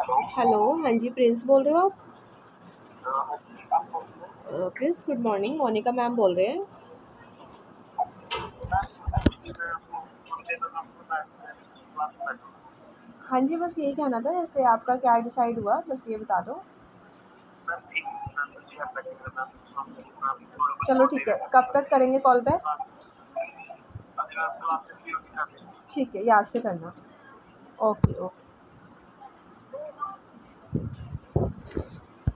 Hello, हाँ जी, Prince बोल रहे हो आप? Prince good morning, Monica ma'am बोल रहे हैं। हाँ जी, बस यही कहना था, जैसे आपका क्या डिसाइड हुआ, बस ये बता दो। चलो ठीक है, कब तक करेंगे कॉल बैक? ठीक है, याद से करना। Okay okay.